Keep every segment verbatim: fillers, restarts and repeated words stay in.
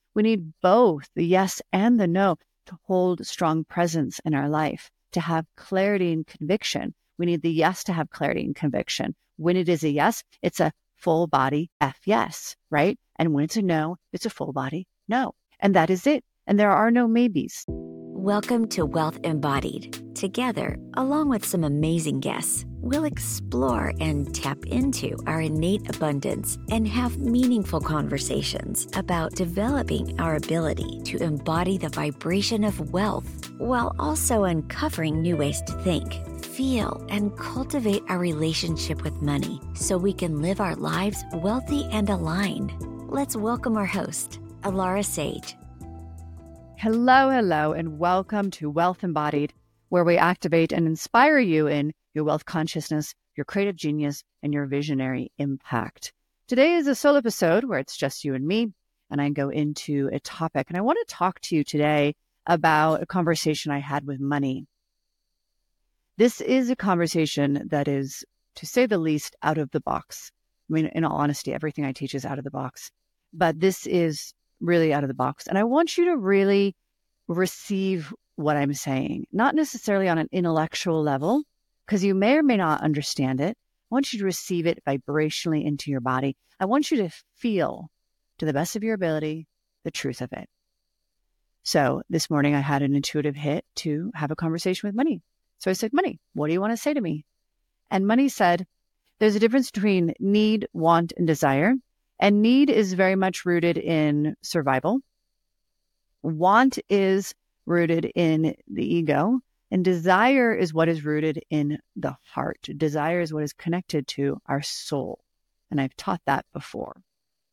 We need both the yes and the no to hold strong presence in our life, to have clarity and conviction. We need the yes to have clarity and conviction. When it is a yes, it's a full body F yes, right? And when it's a no, it's a full body no. And that is it. And there are no maybes. Welcome to Wealth Embodied. Together, along with some amazing guests, we'll explore and tap into our innate abundance and have meaningful conversations about developing our ability to embody the vibration of wealth while also uncovering new ways to think, feel, and cultivate our relationship with money so we can live our lives wealthy and aligned. Let's welcome our host, Alara Sage. Hello, hello, and welcome to Wealth Embodied, where we activate and inspire you in your wealth consciousness, your creative genius, and your visionary impact. Today is a solo episode where it's just you and me, and I go into a topic. And I want to talk to you today about a conversation I had with money. This is a conversation that is, to say the least, out of the box. I mean, in all honesty, everything I teach is out of the box, but this is really out of the box. And I want you to really receive what I'm saying, not necessarily on an intellectual level, because you may or may not understand it. I want you to receive it vibrationally into your body. I want you to feel, to the best of your ability, the truth of it. So this morning I had an intuitive hit to have a conversation with money. So I said, Money, what do you want to say to me? And money said, there's a difference between need, want, and desire. And need is very much rooted in survival. Want is rooted in the ego. And desire is what is rooted in the heart. Desire is what is connected to our soul. And I've taught that before.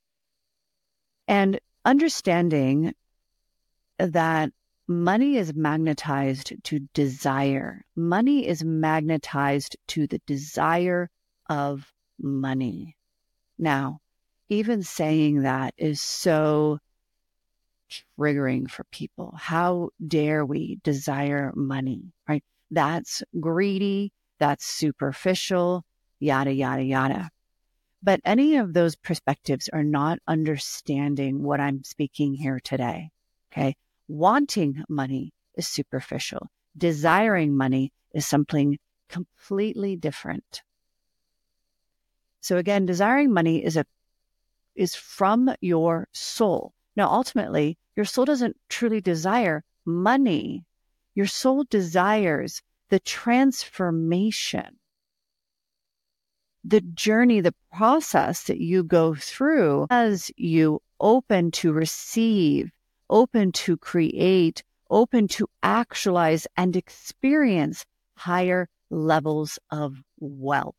And understanding that money is magnetized to desire. Money is magnetized to the desire of money. Now, even saying that is so triggering for people. How dare we desire money, right? That's greedy, that's superficial, yada, yada, yada. But any of those perspectives are not understanding what I'm speaking here today, okay? Wanting money is superficial. Desiring money is something completely different. So again, desiring money is a is from your soul. Now, ultimately, your soul doesn't truly desire money. Your soul desires the transformation, the journey, the process that you go through as you open to receive, open to create, open to actualize and experience higher levels of wealth.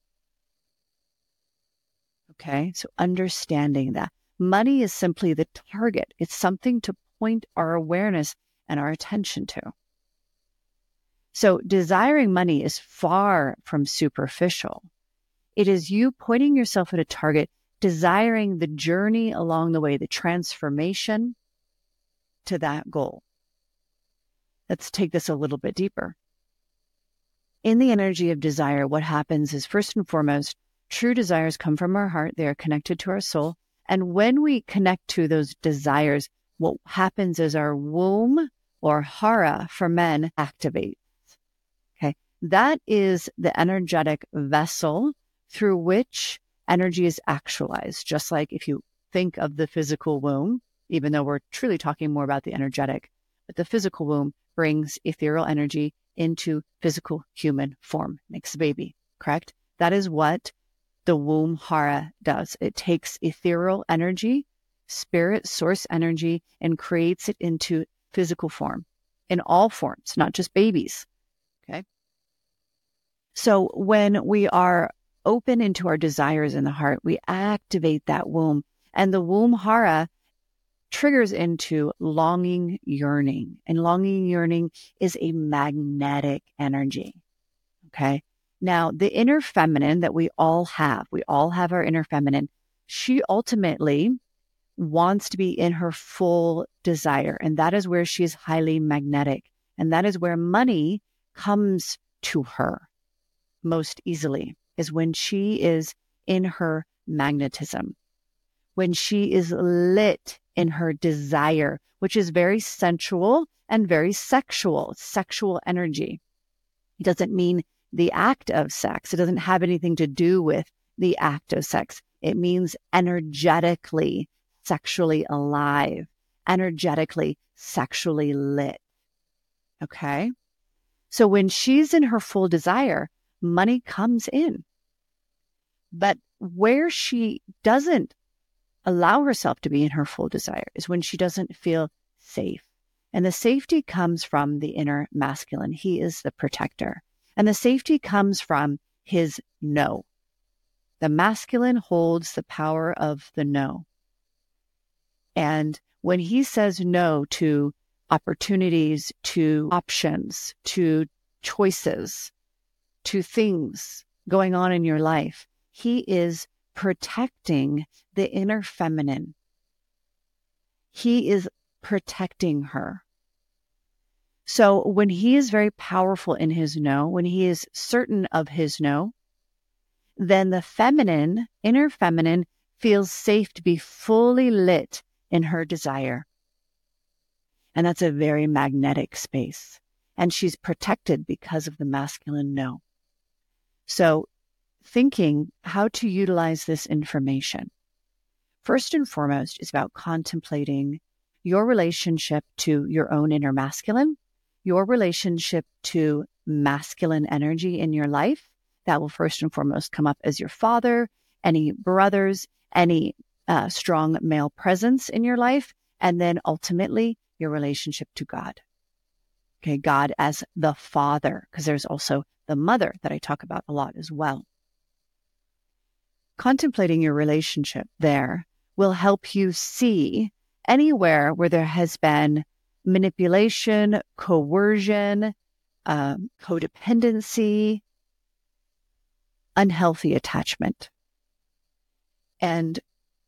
Okay, so understanding that money is simply the target. It's something to point our awareness and our attention to. So desiring money is far from superficial. It is you pointing yourself at a target, desiring the journey along the way, the transformation to that goal. Let's take this a little bit deeper. In the energy of desire, what happens is, first and foremost, true desires come from our heart. They are connected to our soul. And when we connect to those desires, what happens is our womb, or hara for men, activates. Okay. That is the energetic vessel through which energy is actualized. Just like if you think of the physical womb, even though we're truly talking more about the energetic, but the physical womb brings ethereal energy into physical human form, makes a baby, correct? That is what the womb hara does. It takes ethereal energy, spirit, source energy, and creates it into physical form in all forms, not just babies. Okay. So when we are open into our desires in the heart, we activate that womb, and the womb hara triggers into longing, yearning, and longing, yearning is a magnetic energy. Okay. Now, the inner feminine that we all have, we all have our inner feminine, she ultimately wants to be in her full desire. And that is where she is highly magnetic. And that is where money comes to her most easily, is when she is in her magnetism, when she is lit in her desire, which is very sensual and very sexual, sexual energy. It doesn't mean the act of sex. It doesn't have anything to do with the act of sex. It means energetically, sexually alive, energetically, sexually lit. Okay? So when she's in her full desire, money comes in. But where she doesn't allow herself to be in her full desire is when she doesn't feel safe. And the safety comes from the inner masculine. He is the protector. And the safety comes from his no. The masculine holds the power of the no. And when he says no to opportunities, to options, to choices, to things going on in your life, he is protecting the inner feminine. He is protecting her. So when he is very powerful in his no, when he is certain of his no, then the feminine, inner feminine, feels safe to be fully lit in her desire. And that's a very magnetic space. And she's protected because of the masculine no. So thinking how to utilize this information, first and foremost, is about contemplating your relationship to your own inner masculine, your relationship to masculine energy in your life. That will first and foremost come up as your father, any brothers, any uh, strong male presence in your life, and then ultimately your relationship to God. Okay, God as the father, because there's also the mother that I talk about a lot as well. Contemplating your relationship there will help you see anywhere where there has been manipulation, coercion, um, codependency, unhealthy attachment. And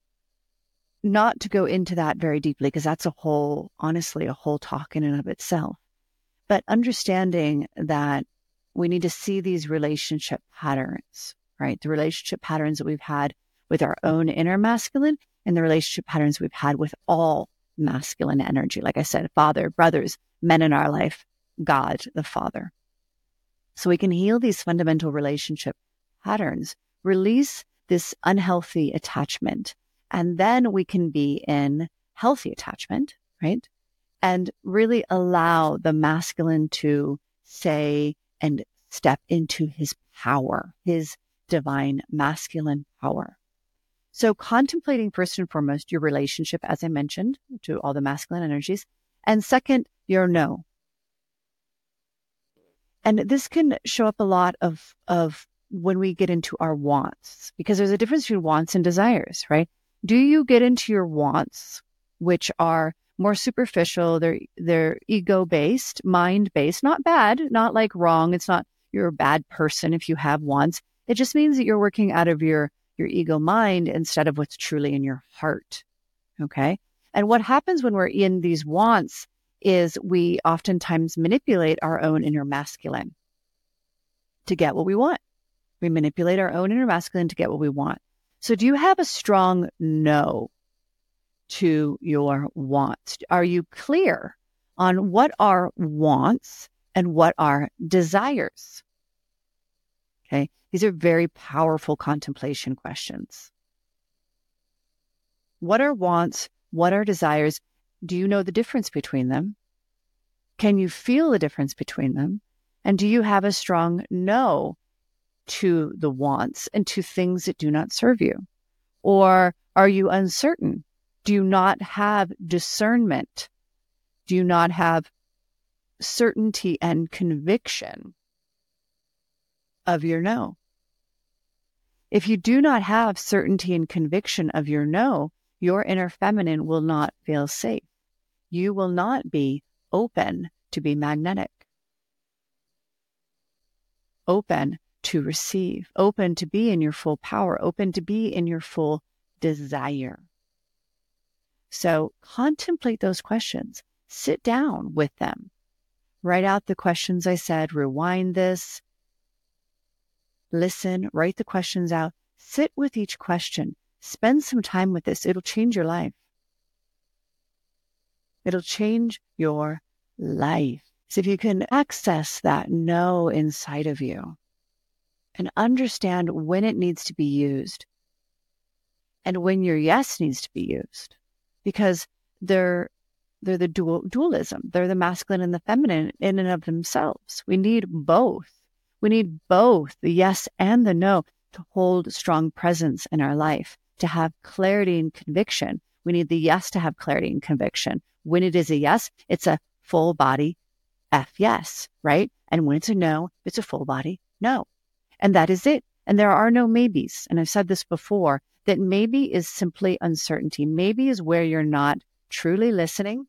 not to go into that very deeply, because that's a whole, honestly, a whole talk in and of itself. But understanding that we need to see these relationship patterns, right? The relationship patterns that we've had with our own inner masculine and the relationship patterns we've had with all masculine energy. Like I said, father, brothers, men in our life, God, the Father. So we can heal these fundamental relationship patterns, release this unhealthy attachment, and then we can be in healthy attachment, right? And really allow the masculine to say and step into his power, his divine masculine power. So contemplating first and foremost your relationship, as I mentioned, to all the masculine energies, and second, your no. And this can show up a lot of, of when we get into our wants, because there's a difference between wants and desires, right? Do you get into your wants, which are more superficial, they're, they're ego-based, mind-based, not bad, not like wrong. It's not you're a bad person if you have wants. It just means that you're working out of your, your ego mind instead of what's truly in your heart, okay? And what happens when we're in these wants is we oftentimes manipulate our own inner masculine to get what we want. We manipulate our own inner masculine to get what we want. So do you have a strong no to your wants? Are you clear on what are wants and what are desires? Okay, these are very powerful contemplation questions. What are wants? What are desires? Do you know the difference between them? Can you feel the difference between them? And do you have a strong no to the wants and to things that do not serve you? Or are you uncertain? Do you not have discernment? Do you not have certainty and conviction of your no? If you do not have certainty and conviction of your no, your inner feminine will not feel safe. You will not be open to be magnetic, open to receive, open to be in your full power, open to be in your full desire. So contemplate those questions. Sit down with them. Write out the questions I said. Rewind this. Listen. Write the questions out. Sit with each question. Spend some time with this. It'll change your life. It'll change your life. So if you can access that no inside of you and understand when it needs to be used and when your yes needs to be used, because they're they're the dual dualism. They're the masculine and the feminine in and of themselves. We need both. We need both the yes and the no to hold strong presence in our life, to have clarity and conviction. We need the yes to have clarity and conviction. When it is a yes, it's a full body F yes, right? And when it's a no, it's a full body no. And that is it. And there are no maybes. And I've said this before, that maybe is simply uncertainty. Maybe is where you're not truly listening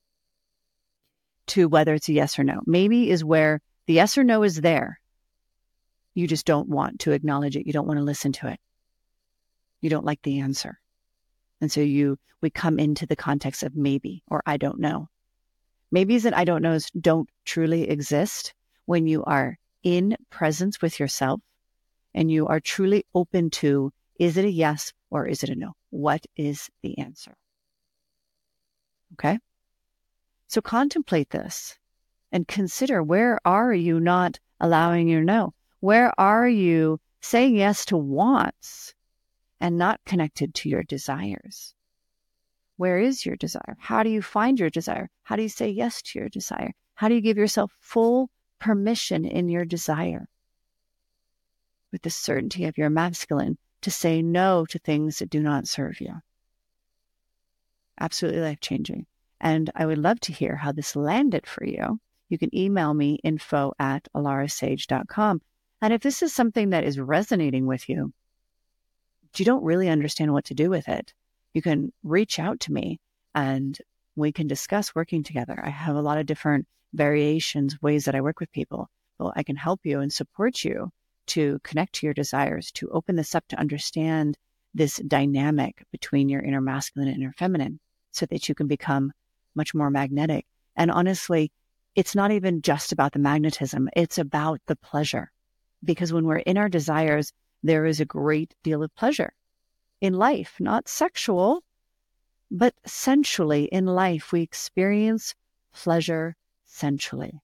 to whether it's a yes or no. Maybe is where the yes or no is there. You just don't want to acknowledge it. You don't want to listen to it. You don't like the answer. And so you, we come into the context of maybe, or I don't know. Maybes and I don't knows don't truly exist when you are in presence with yourself and you are truly open to, is it a yes or is it a no? What is the answer? Okay? So contemplate this and consider, where are you not allowing your no? Where are you saying yes to wants and not connected to your desires? Where is your desire? How do you find your desire? How do you say yes to your desire? How do you give yourself full permission in your desire with the certainty of your masculine to say no to things that do not serve you? Absolutely life-changing. And I would love to hear how this landed for you. You can email me, info at alara sage dot com. And if this is something that is resonating with you, but you don't really understand what to do with it, you can reach out to me and we can discuss working together. I have a lot of different variations, ways that I work with people. Well, I can help you and support you to connect to your desires, to open this up, to understand this dynamic between your inner masculine and inner feminine so that you can become much more magnetic. And honestly, it's not even just about the magnetism. It's about the pleasure. Because when we're in our desires, there is a great deal of pleasure in life, not sexual, but sensually in life. We experience pleasure sensually.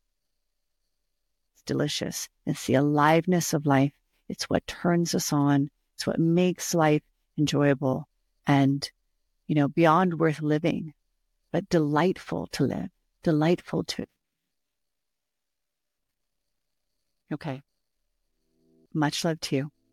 It's delicious. It's the aliveness of life. It's what turns us on. It's what makes life enjoyable and, you know, beyond worth living, but delightful to live, delightful to. Okay. Much love to you.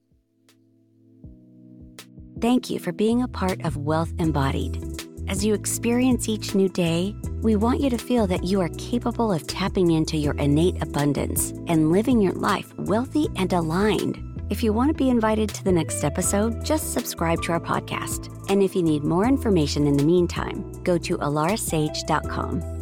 Thank you for being a part of Wealth Embodied. As you experience each new day, we want you to feel that you are capable of tapping into your innate abundance and living your life wealthy and aligned. If you want to be invited to the next episode, just subscribe to our podcast. And if you need more information in the meantime, go to alara sage dot com.